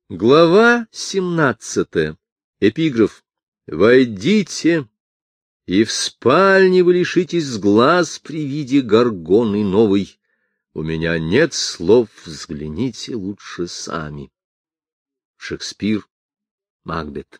Глава 17. Эпиграф. «Войдите, и в спальне вы лишитесь с глаз при виде горгоны новой. У меня нет слов, взгляните лучше сами». Шекспир. Макбет.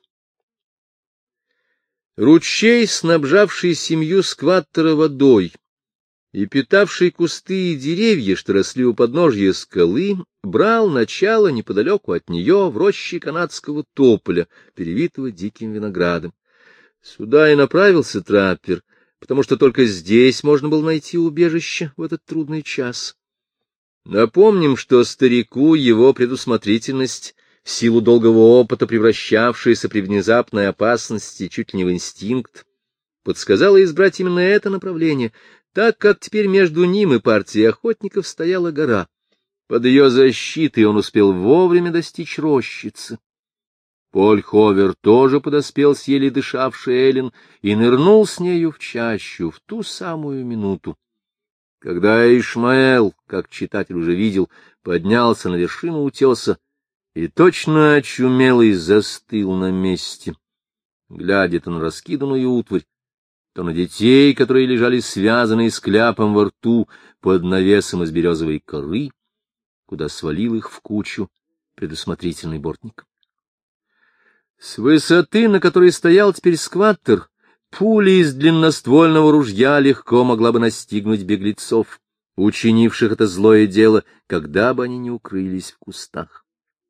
Ручей, снабжавший семью скваттера водой и питавший кусты и деревья, что росли у подножья скалы, брал начало неподалеку от нее в роще канадского тополя, перевитого диким виноградом. Сюда и направился траппер, потому что только здесь можно было найти убежище в этот трудный час. Напомним, что старику его предусмотрительность, в силу долгого опыта, превращавшаяся при внезапной опасности чуть ли не в инстинкт, подсказала избрать именно это направление, так как теперь между ним и партией охотников стояла гора. Под ее защитой он успел вовремя достичь рощицы. Поль Ховер тоже подоспел с еле дышавшей Эллен и нырнул с нею в чащу в ту самую минуту, когда Ишмаэл, как читатель уже видел, поднялся на вершину утеса и точно очумелый застыл на месте, глядя то на раскиданную утварь, то на детей, которые лежали связанные с кляпом во рту под навесом из березовой коры, куда свалил их в кучу предусмотрительный бортник. С высоты, на которой стоял теперь скваттер, пуля из длинноствольного ружья легко могла бы настигнуть беглецов, учинивших это злое дело, когда бы они не укрылись в кустах.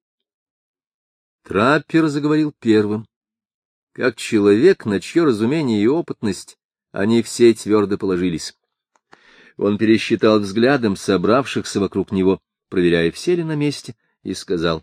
Траппер заговорил первым. Как человек, на чье разумение и опытность они все твердо положились. Он пересчитал взглядом собравшихся вокруг него, проверяя, все ли на месте, и сказал: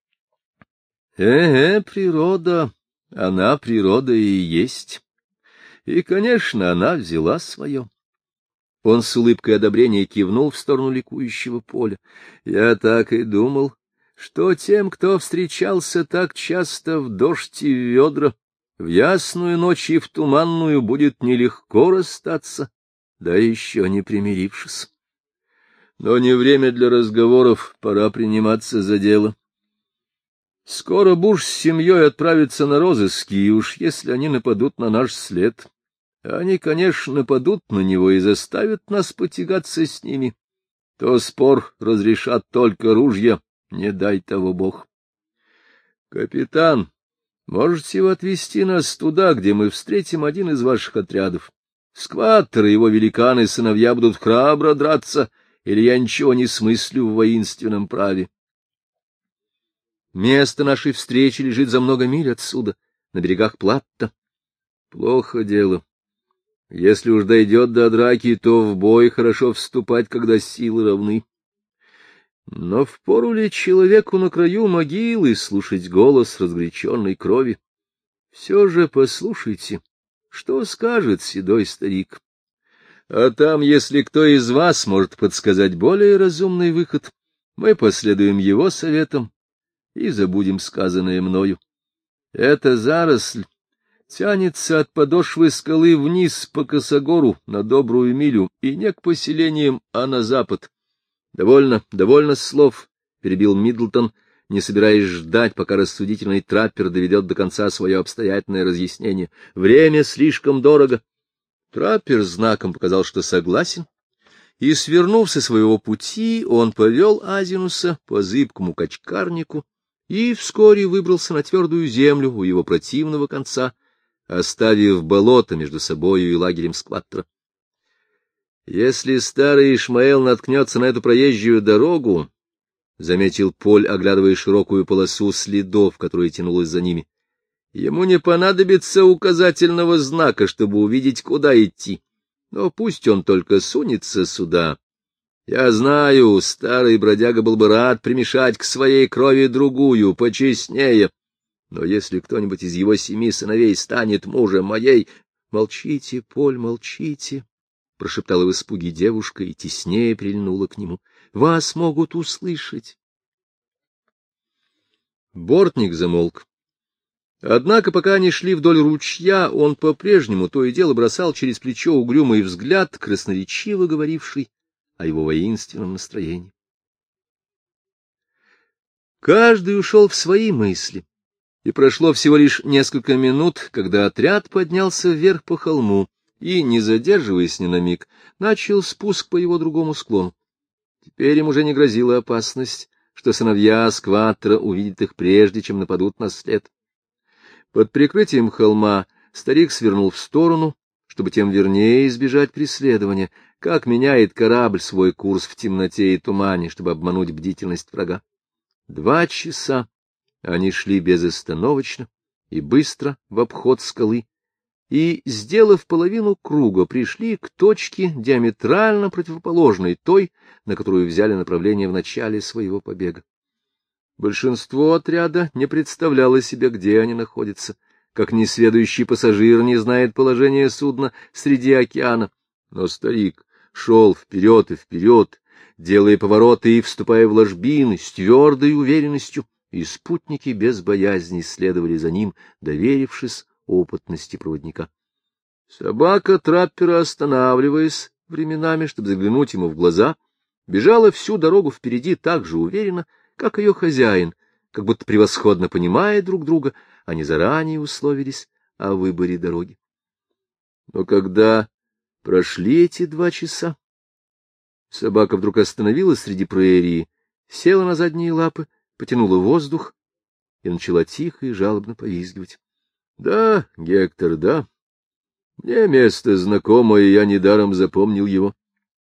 природа, она природа и есть. И, конечно, она взяла свое». Он с улыбкой одобрения кивнул в сторону ликующего поля. «Я так и думал, что тем, кто встречался так часто в дождь и в ведра, в ясную ночь и в туманную, будет нелегко расстаться, да еще не примирившись. Но не время для разговоров, пора приниматься за дело. Скоро Буш с семьей отправятся на розыски, и уж если они нападут на наш след, они, конечно, нападут на него и заставят нас потягаться с ними, то спор разрешат только ружья, не дай того Бог. Капитан, можете вы отвезти нас туда, где мы встретим один из ваших отрядов? Скваттер и его великаны-сыновья будут храбро драться, или я ничего не смыслю в воинственном праве? Место нашей встречи лежит за много миль отсюда, на берегах Платта. Плохо дело. Если уж дойдет до драки, то в бой хорошо вступать, когда силы равны. Но впору ли человеку на краю могилы слушать голос разгоряченной крови? Все же послушайте, что скажет седой старик. А там, если кто из вас может подсказать более разумный выход, мы последуем его советам и забудем сказанное мною. Эта заросль тянется от подошвы скалы вниз по косогору на добрую милю, и не к поселениям, а на запад. — Довольно слов, — перебил Миддлтон, не собираясь ждать, пока рассудительный траппер доведет до конца свое обстоятельное разъяснение. — Время слишком дорого. Траппер знаком показал, что согласен, и, свернув со своего пути, он повел Азинуса по зыбкому качкарнику и вскоре выбрался на твердую землю у его противного конца, оставив болото между собою и лагерем скваттера. «Если старый Ишмаэл наткнется на эту проезжую дорогу, — заметил Поль, оглядывая широкую полосу следов, которая тянулась за ними, — ему не понадобится указательного знака, чтобы увидеть, куда идти. Но пусть он только сунется сюда. Я знаю, старый бродяга был бы рад примешать к своей крови другую, почестнее. Но если кто-нибудь из его 7 сыновей станет мужем моей... — Молчите, Поль, молчите, — прошептала в испуге девушка и теснее прильнула к нему. — Вас могут услышать. Бортник замолк. Однако, пока они шли вдоль ручья, он по-прежнему то и дело бросал через плечо угрюмый взгляд, красноречиво говоривший о его воинственном настроении. Каждый ушел в свои мысли, и прошло всего лишь несколько минут, когда отряд поднялся вверх по холму и, не задерживаясь ни на миг, начал спуск по его другому склону. Теперь им уже не грозила опасность, что сыновья Скваттера увидят их прежде, чем нападут на след. Под прикрытием холма старик свернул в сторону, чтобы тем вернее избежать преследования, как меняет корабль свой курс в темноте и тумане, чтобы обмануть бдительность врага. 2 часа они шли безостановочно и быстро в обход скалы, и, сделав половину круга, пришли к точке, диаметрально противоположной той, на которую взяли направление в начале своего побега. Большинство отряда не представляло себе, где они находятся, как несведущий пассажир не знает положение судна среди океана. Но старик шел вперед и вперед, делая повороты и вступая в ложбины с твердой уверенностью, и спутники без боязни следовали за ним, доверившись опытности проводника. Собака траппера, останавливаясь временами, чтобы заглянуть ему в глаза, бежала всю дорогу впереди так же уверенно, как ее хозяин, как будто превосходно понимая друг друга, они заранее условились о выборе дороги. Но когда прошли эти 2 часа, собака вдруг остановилась среди прерии, села на задние лапы, потянула воздух и начала тихо и жалобно повизгивать. — Да, Гектор, да. Мне место знакомое, я недаром запомнил его.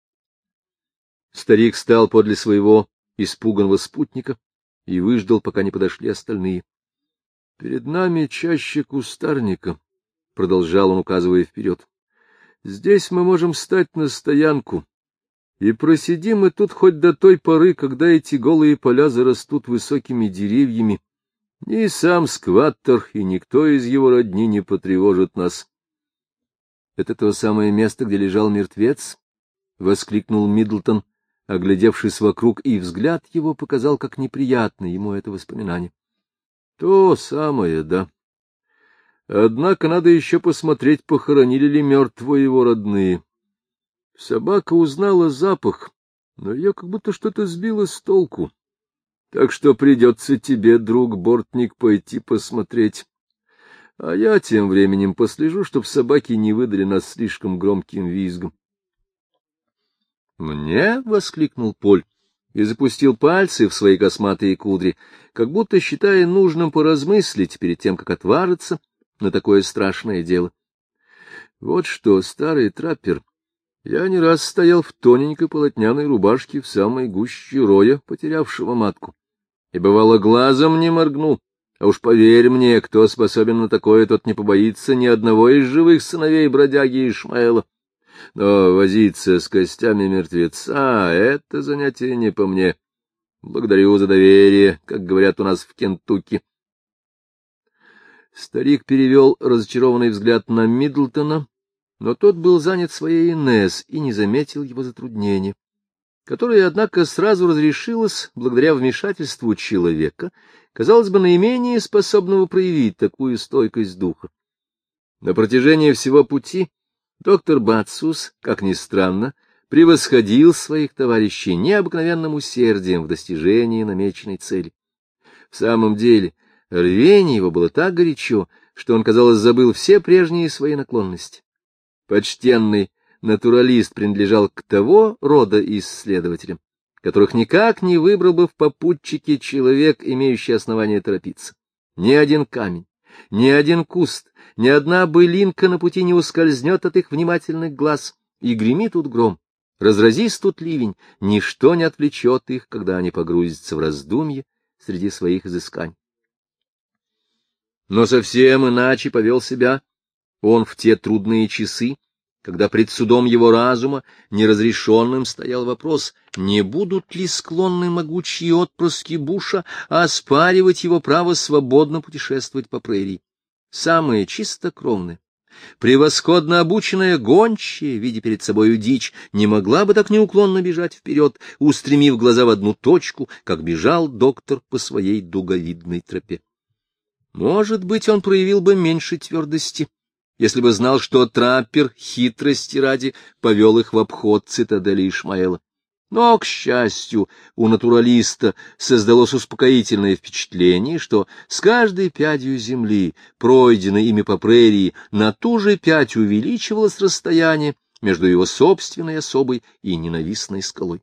Старик стал подле своего испуганного спутника и выждал, пока не подошли остальные. — Перед нами чаще кустарника, — продолжал он, указывая вперед. — Здесь мы можем встать на стоянку, и просидим мы тут хоть до той поры, когда эти голые поля зарастут высокими деревьями. Ни сам Скваттер и никто из его родни не потревожит нас. — Это то самое место, где лежал мертвец? — воскликнул Миддлтон, оглядевшись вокруг, и взгляд его показал, как неприятно ему это воспоминание. — То самое, да. Однако надо еще посмотреть, похоронили ли мертвого его родные. Собака узнала запах, но ее как будто что-то сбило с толку. Так что придется тебе, друг Бортник, пойти посмотреть. А я тем временем послежу, чтоб собаки не выдали нас слишком громким визгом. «Мне?» — воскликнул Поль и запустил пальцы в свои косматые кудри, как будто считая нужным поразмыслить перед тем, как отважиться на такое страшное дело. «Вот что, старый траппер, я не раз стоял в тоненькой полотняной рубашке в самой гуще роя, потерявшего матку, и, бывало, глазом не моргну. А уж поверь мне, кто способен на такое, тот не побоится ни одного из живых сыновей бродяги Ишмаэла. Но возиться с костями мертвеца — это занятие не по мне. Благодарю за доверие, как говорят у нас в Кентукки». Старик перевел разочарованный взгляд на Миддлтона, но тот был занят своей Инесс и не заметил его затруднения, которое, однако, сразу разрешилось благодаря вмешательству человека, казалось бы, наименее способного проявить такую стойкость духа. На протяжении всего пути доктор Бацус, как ни странно, превосходил своих товарищей необыкновенным усердием в достижении намеченной цели. В самом деле, рвение его было так горячо, что он, казалось, забыл все прежние свои наклонности. Почтенный натуралист принадлежал к того рода исследователям, которых никак не выбрал бы в попутчике человек, имеющий основание торопиться. Ни один камень, ни один куст, ни одна былинка на пути не ускользнет от их внимательных глаз, и греми тут гром, разразись тут ливень, ничто не отвлечет их, когда они погрузятся в раздумье среди своих изысканий. Но совсем иначе повел себя он в те трудные часы, когда пред судом его разума неразрешенным стоял вопрос, не будут ли склонны могучие отпрыски Буша оспаривать его право свободно путешествовать по прерии. Самые чистокровные, превосходно обученная гончая, видя перед собою дичь, не могла бы так неуклонно бежать вперед, устремив глаза в одну точку, как бежал доктор по своей дуговидной тропе. Может быть, он проявил бы меньше твердости, если бы знал, что траппер хитрости ради повел их в обход цитадели Ишмаэла. Но, к счастью, у натуралиста создалось успокоительное впечатление, что с каждой пядью земли, пройденной ими по прерии, на ту же пядь увеличивалось расстояние между его собственной особой и ненавистной скалой.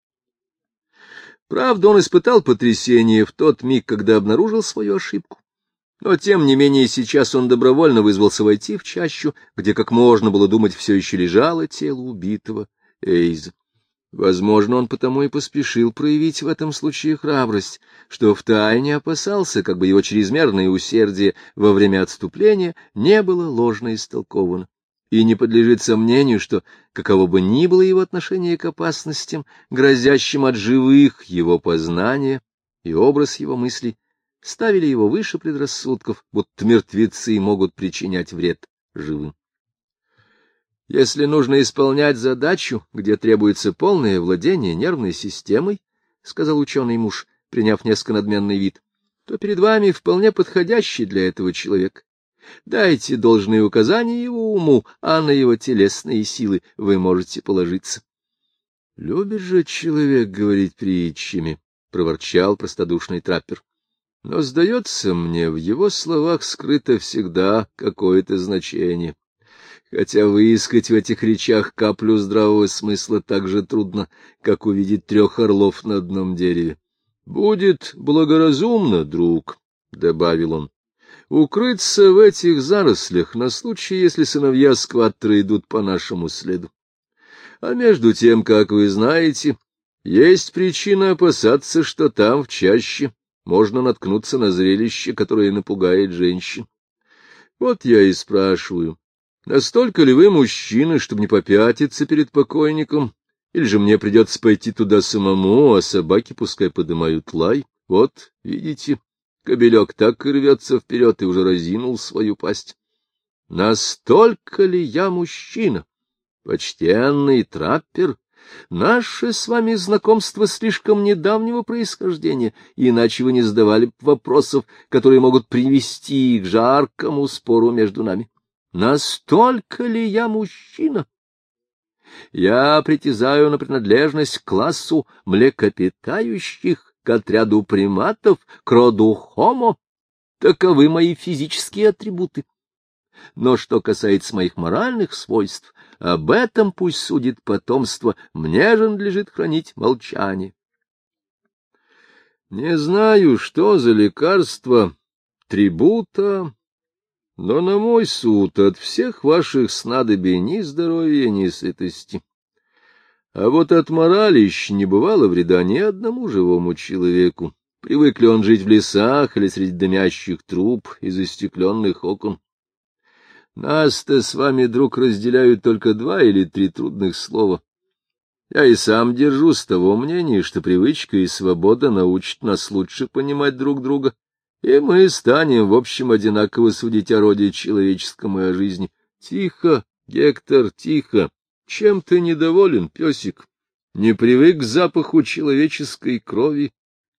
Правда, он испытал потрясение в тот миг, когда обнаружил свою ошибку. Но, тем не менее, сейчас он добровольно вызвался войти в чащу, где, как можно было думать, все еще лежало тело убитого Эйза. Возможно, он потому и поспешил проявить в этом случае храбрость, что втайне опасался, как бы его чрезмерное усердие во время отступления не было ложно истолковано. И не подлежит сомнению, что, каково бы ни было его отношение к опасностям, грозящим от живых, его познания и образ его мыслей ставили его выше предрассудков, будто мертвецы могут причинять вред живым. Если нужно исполнять задачу, где требуется полное владение нервной системой, — сказал ученый муж, приняв несколько надменный вид, — то перед вами вполне подходящий для этого человек. Дайте должные указания его уму, а на его телесные силы вы можете положиться. — Любит же человек говорить притчами, — проворчал простодушный траппер. — Но, сдается мне, в его словах скрыто всегда какое-то значение. Хотя выискать в этих речах каплю здравого смысла так же трудно, как увидеть 3 орлов на одном дереве. — Будет благоразумно, друг, — добавил он, — укрыться в этих зарослях на случай, если сыновья скваттера идут по нашему следу. А между тем, как вы знаете, есть причина опасаться, что там, в чаще, можно наткнуться на зрелище, которое напугает женщин. Вот я и спрашиваю, настолько ли вы мужчины, чтобы не попятиться перед покойником, или же мне придется пойти туда самому, а собаки пускай подымают лай? Вот, видите, кобелек так и рвется вперед и уже разинул свою пасть. Настолько ли я мужчина? Почтенный траппер, наше с вами знакомство слишком недавнего происхождения, иначе вы не задавали бы вопросов, которые могут привести к жаркому спору между нами. Настолько ли я мужчина? Я притязаю на принадлежность к классу млекопитающих, к отряду приматов, к роду Homo. Таковы мои физические атрибуты. Но что касается моих моральных свойств, об этом пусть судит потомство, мне же надлежит хранить молчание. Не знаю, что за лекарство, трибута, но на мой суд от всех ваших снадобий ни здоровья, ни сытости. А вот от моралищ не бывало вреда ни одному живому человеку, привык ли он жить в лесах или среди дымящих труб и застекленных окон. Нас-то с вами, друг, разделяют только 2 или 3 трудных слова. Я и сам держусь того мнения, что привычка и свобода научат нас лучше понимать друг друга, и мы станем, в общем, одинаково судить о роде человеческом и о жизни. Тихо, Гектор, тихо. Чем ты недоволен, песик? Не привык к запаху человеческой крови?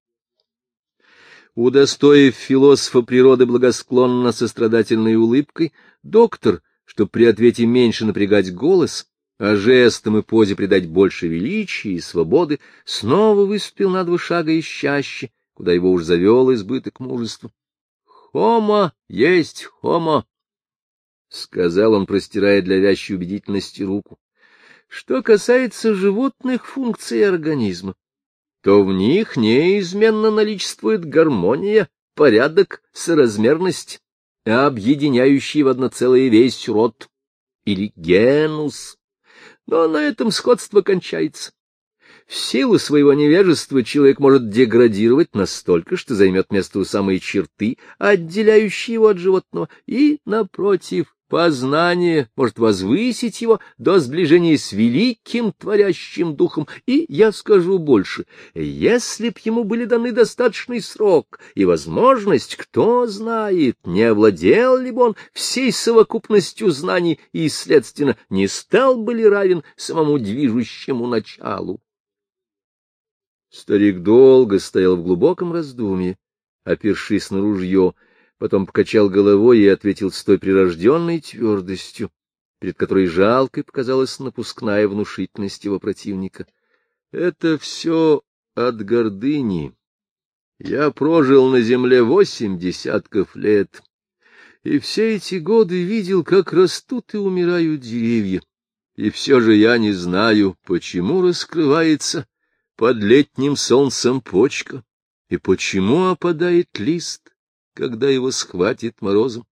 Удостоив философа природы благосклонно сострадательной улыбкой, доктор, чтобы при ответе меньше напрягать голос, а жестам и позе придать больше величия и свободы, снова выступил на 2 шага из чащи, куда его уж завел избыток мужества. — Хомо есть хомо, — сказал он, простирая для вящей убедительности руку. — Что касается животных функций организма, то в них неизменно наличествует гармония, порядок, соразмерность, объединяющий в одно целое весь род, или генус. Но на этом сходство кончается. В силу своего невежества человек может деградировать настолько, что займет место у самой черты, отделяющей его от животного, и, напротив, познание может возвысить его до сближения с великим творящим духом. И я скажу больше, если б ему были даны достаточный срок и возможность, кто знает, не овладел ли бы он всей совокупностью знаний и, следственно, не стал бы ли равен самому движущему началу. Старик долго стоял в глубоком раздумье, опершись на ружье, потом покачал головой и ответил с той прирожденной твердостью, перед которой жалкой показалась напускная внушительность его противника. Это все от гордыни. Я прожил на земле 8 десятков лет, и все эти годы видел, как растут и умирают деревья. И все же я не знаю, почему раскрывается под летним солнцем почка, и почему опадает лист, когда его схватит морозом.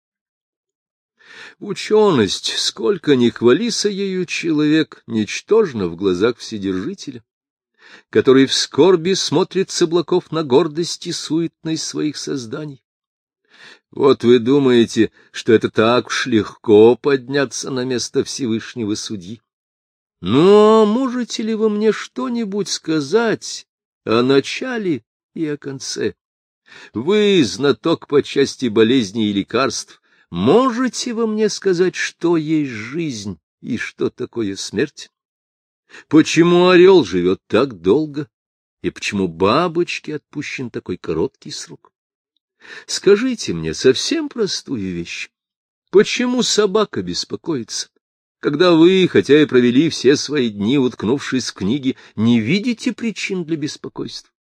Ученость, сколько ни хвалися ею человек, ничтожна в глазах Вседержителя, который в скорби смотрит с облаков на гордость и суетность своих созданий. Вот вы думаете, что это так уж легко подняться на место Всевышнего Судьи? Ну, а можете ли вы мне что-нибудь сказать о начале и о конце? Вы, знаток по части болезней и лекарств, можете вы мне сказать, что есть жизнь и что такое смерть? Почему орел живет так долго, и почему бабочке отпущен такой короткий срок? Скажите мне совсем простую вещь. Почему собака беспокоится, когда вы, хотя и провели все свои дни, уткнувшись в книги, не видите причин для беспокойства?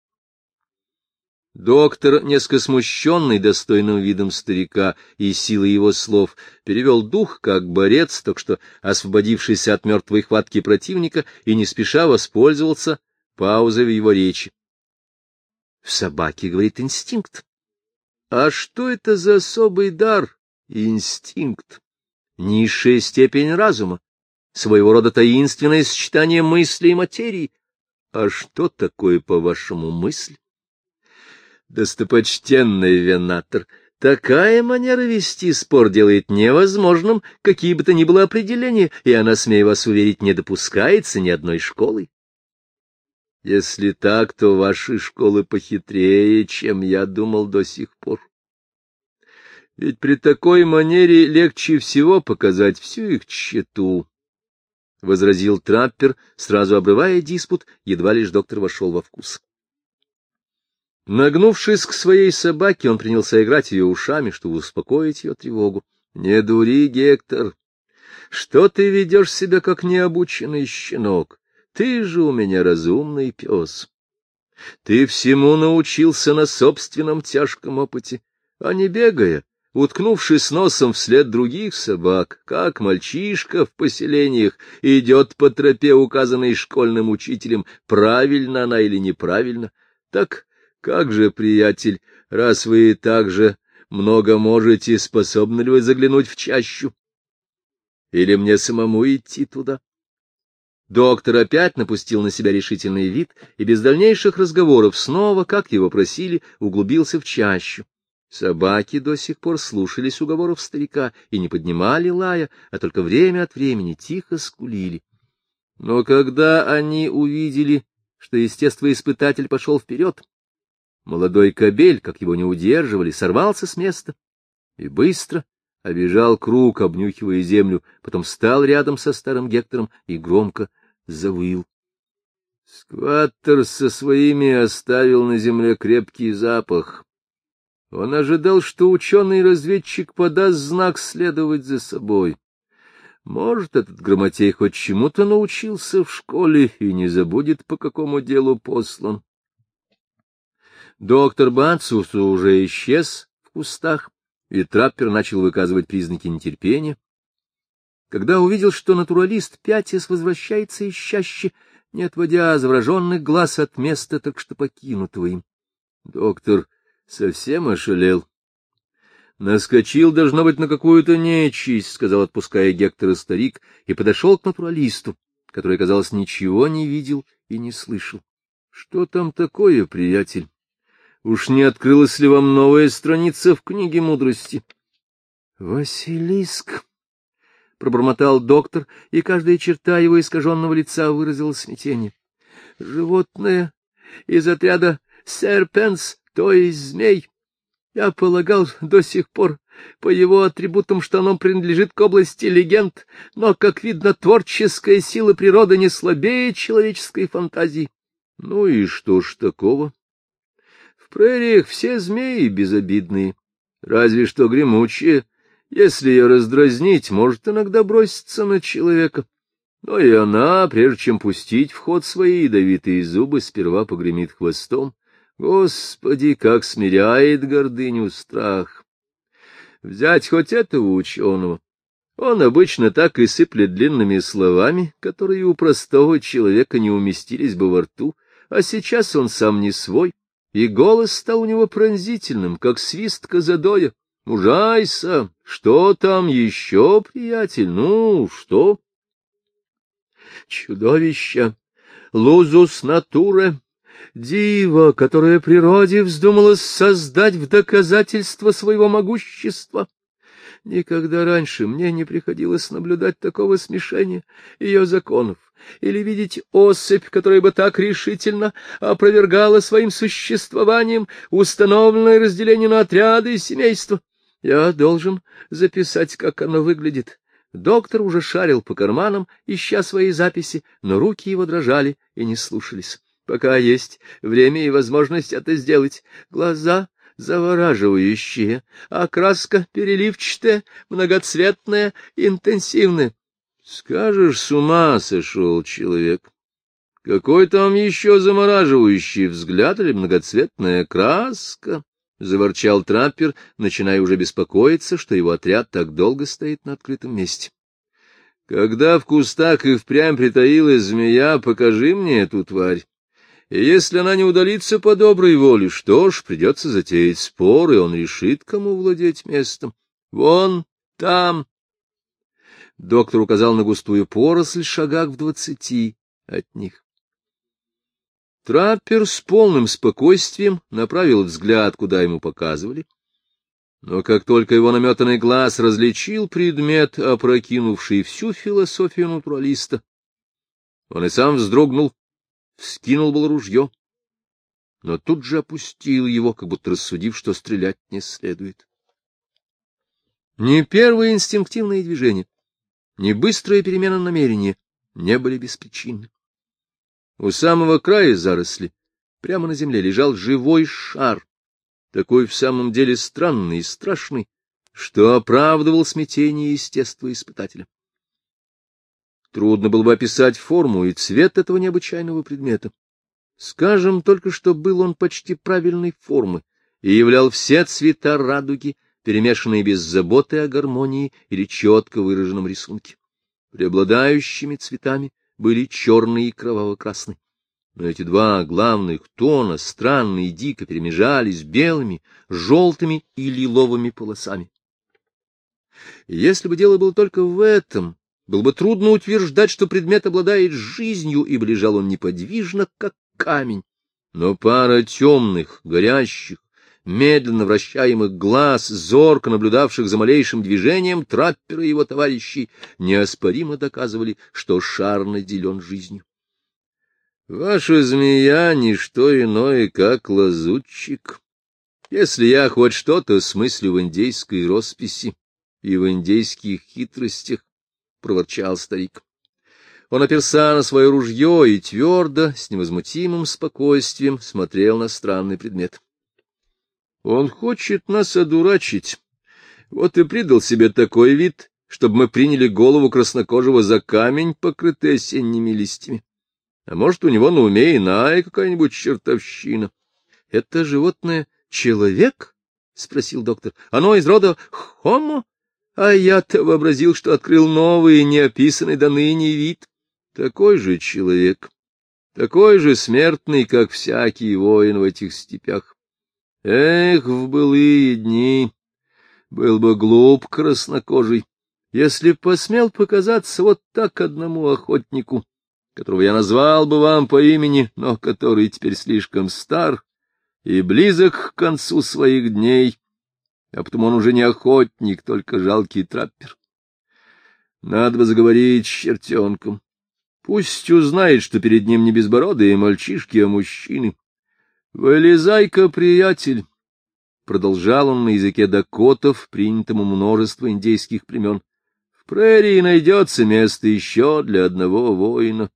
Доктор, несколько смущенный достойным видом старика и силой его слов, перевел дух, как борец, только что освободившийся от мертвой хватки противника, и не спеша воспользовался паузой в его речи. В собаке, говорит, инстинкт. А что это за особый дар, инстинкт? Низшая степень разума, своего рода таинственное сочетание мысли и материи. А что такое, по-вашему, мысль? Достопочтенный Венатор, такая манера вести спор делает невозможным какие бы то ни было определения, и она, смею вас уверить, не допускается ни одной школой. Если так, то ваши школы похитрее, чем я думал до сих пор. Ведь при такой манере легче всего показать всю их тщету, — возразил траппер, сразу обрывая диспут, едва лишь доктор вошел во вкус. Нагнувшись к своей собаке, он принялся играть ее ушами, чтобы успокоить ее тревогу. — Не дури, Гектор, что ты ведешь себя, как необученный щенок? Ты же у меня разумный пес. Ты всему научился на собственном тяжком опыте, а не бегая, уткнувшись носом вслед других собак, как мальчишка в поселениях идет по тропе, указанной школьным учителем, правильно она или неправильно. Так как же, приятель, раз вы так же много можете, способны ли вы заглянуть в чащу? Или мне самому идти туда? Доктор опять напустил на себя решительный вид и без дальнейших разговоров снова, как его просили, углубился в чащу. Собаки до сих пор слушались уговоров старика и не поднимали лая, а только время от времени тихо скулили. Но когда они увидели, что естествоиспытатель пошел вперед, молодой кобель, как его не удерживали, сорвался с места и быстро обежал круг, обнюхивая землю, потом встал рядом со старым Гектором и громко завыл. Скваттер со своими оставил на земле крепкий запах. Он ожидал, что ученый-разведчик подаст знак следовать за собой. Может, этот грамотей хоть чему-то научился в школе и не забудет, по какому делу послан. Доктор Бацус уже исчез в кустах, и траппер начал выказывать признаки нетерпения. Когда увидел, что натуралист пятясь возвращается из чащи, не отводя завороженных глаз от места, только что покинутого им, доктор совсем ошалел. Наскочил, должно быть, на какую-то нечисть, — сказал, отпуская Гектора старик, и подошел к натуралисту, который, казалось, ничего не видел и не слышал. — Что там такое, приятель? Уж не открылась ли вам новая страница в книге мудрости? — Василиск! — пробормотал доктор, и каждая черта его искаженного лица выразила смятение. — Животное из отряда серпенс, то есть змей. Я полагал до сих пор по его атрибутам, что оно принадлежит к области легенд, но, как видно, творческая сила природы не слабее человеческой фантазии. Ну и что ж такого? В прериях все змеи безобидные, разве что гремучие. Если ее раздразнить, может иногда броситься на человека. Но и она, прежде чем пустить в ход свои ядовитые зубы, сперва погремит хвостом. Господи, как смиряет гордыню страх! Взять хоть этого ученого. Он обычно так и сыплет длинными словами, которые у простого человека не уместились бы во рту, а сейчас он сам не свой, и голос стал у него пронзительным, как свист козадоя. Мужайся! Что там еще, приятель? Ну, что? Чудовище! Лузус натуре! Диво, которое природе вздумалось создать в доказательство своего могущества! Никогда раньше мне не приходилось наблюдать такого смешения ее законов или видеть особь, которая бы так решительно опровергала своим существованием установленное разделение на отряды и семейства. Я должен записать, как оно выглядит. Доктор уже шарил по карманам, ища свои записи, но руки его дрожали и не слушались. Пока есть время и возможность это сделать. Глаза завораживающие, окраска переливчатая, многоцветная, интенсивная. Скажешь, с ума сошел человек. Какой там еще замораживающий взгляд или многоцветная краска? — заворчал траппер, начиная уже беспокоиться, что его отряд так долго стоит на открытом месте. — Когда в кустах и впрямь притаилась змея, покажи мне эту тварь. И если она не удалится по доброй воле, что ж, придется затеять спор, и он решит, кому владеть местом. Вон там. Доктор указал на густую поросль шагах в 20 от них. Траппер с полным спокойствием направил взгляд, куда ему показывали. Но как только его наметанный глаз различил предмет, опрокинувший всю философию натуралиста, он и сам вздрогнул, вскинул было ружье, но тут же опустил его, как будто рассудив, что стрелять не следует. Ни первые инстинктивные движения, ни быстрая перемена намерения не были беспричинны. У самого края заросли, прямо на земле, лежал живой шар, такой в самом деле странный и страшный, что оправдывал смятение естествоиспытателя. Трудно было бы описать форму и цвет этого необычайного предмета. Скажем только, что был он почти правильной формы и являл все цвета радуги, перемешанные без заботы о гармонии или четко выраженном рисунке. Преобладающими цветами были черный и кроваво-красный. Но эти два главных тона странно и дико перемежались белыми, желтыми и лиловыми полосами. И если бы дело было только в этом, было бы трудно утверждать, что предмет обладает жизнью, ибо лежал он неподвижно, как камень. Но пара темных, горящих, медленно вращаемых глаз, зорко наблюдавших за малейшим движением траппера и его товарищей, неоспоримо доказывали, что шар наделен жизнью. Ваша змея — ничто иное, как лазутчик. Если я хоть что-то смыслю в индейской росписи и в индейских хитростях, — проворчал старик. Он оперся на свое ружье и твердо, с невозмутимым спокойствием смотрел на странный предмет. Он хочет нас одурачить. Вот и придал себе такой вид, чтобы мы приняли голову краснокожего за камень, покрытый осенними листьями. А может, у него на уме иная какая-нибудь чертовщина. — Это животное человек? — спросил доктор. — Оно из рода Homo? А я-то вообразил, что открыл новый, неописанный до ныне вид. Такой же человек, такой же смертный, как всякий воин в этих степях. Эх, в былые дни был бы глуп краснокожий, если б посмел показаться вот так одному охотнику, которого я назвал бы вам по имени, но который теперь слишком стар и близок к концу своих дней, а потому он уже не охотник, только жалкий траппер. Надо бы заговорить с чертенком. Пусть узнает, что перед ним не безбородые мальчишки, а мужчины. — Вылезай-ка, приятель! — продолжал он на языке дакотов, принятому множество индейских племен. — В прерии найдется место еще для одного воина.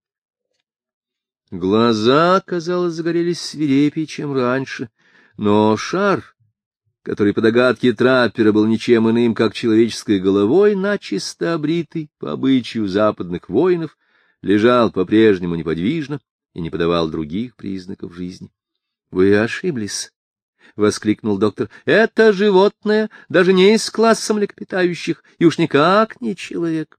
Глаза, казалось, загорелись свирепее, чем раньше, но шар, который по догадке траппера был ничем иным, как человеческой головой, начисто обритый по обычаю западных воинов, лежал по-прежнему неподвижно и не подавал других признаков жизни. — Вы ошиблись, — воскликнул доктор. — Это животное даже не из класса млекопитающих, и уж никак не человек.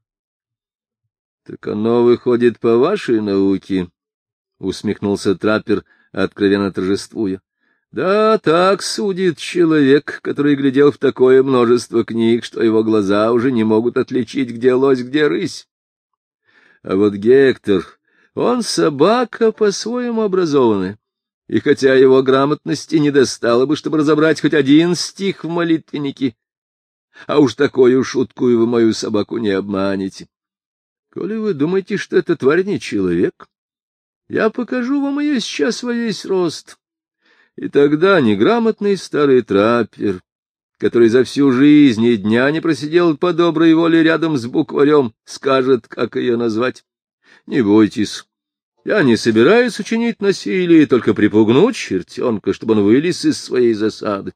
— Так оно выходит по вашей науке, — усмехнулся траппер, откровенно торжествуя. — Да, так судит человек, который глядел в такое множество книг, что его глаза уже не могут отличить, где лось, где рысь. А вот Гектор, он собака по-своему образованная, и хотя его грамотности не достало бы, чтобы разобрать хоть один стих в молитвеннике, а уж такую шутку и вы мою собаку не обманете. Коли вы думаете, что эта тварь не человек, я покажу вам ее сейчас во весь рост. И тогда неграмотный старый траппер, который за всю жизнь и дня не просидел по доброй воле рядом с букварем, скажет, как ее назвать. Не бойтесь, я не собираюсь учинить насилие, только припугнуть чертенка, чтобы он вылез из своей засады.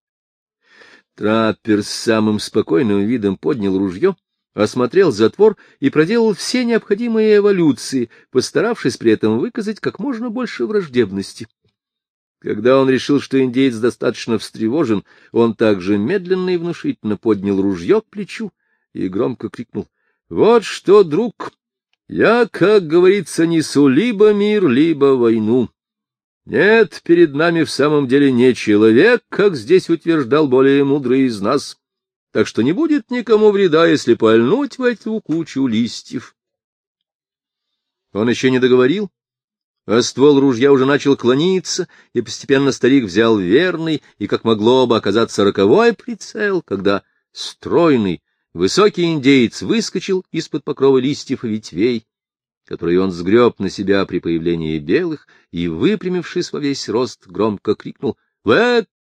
Траппер с самым спокойным видом поднял ружье, осмотрел затвор и проделал все необходимые эволюции, постаравшись при этом выказать как можно больше враждебности. Когда он решил, что индеец достаточно встревожен, он также медленно и внушительно поднял ружье к плечу и громко крикнул: — Вот что, друг, я, как говорится, несу либо мир, либо войну. Нет, перед нами в самом деле не человек, как здесь утверждал более мудрый из нас. Так что не будет никому вреда, если пальнуть в эту кучу листьев. Он еще не договорил, а ствол ружья уже начал клониться, и постепенно старик взял верный и, как могло бы оказаться, роковой прицел, когда стройный, высокий индеец выскочил из-под покрова листьев и ветвей, которые он сгреб на себя при появлении белых, и, выпрямившись во весь рост, громко крикнул: — Век!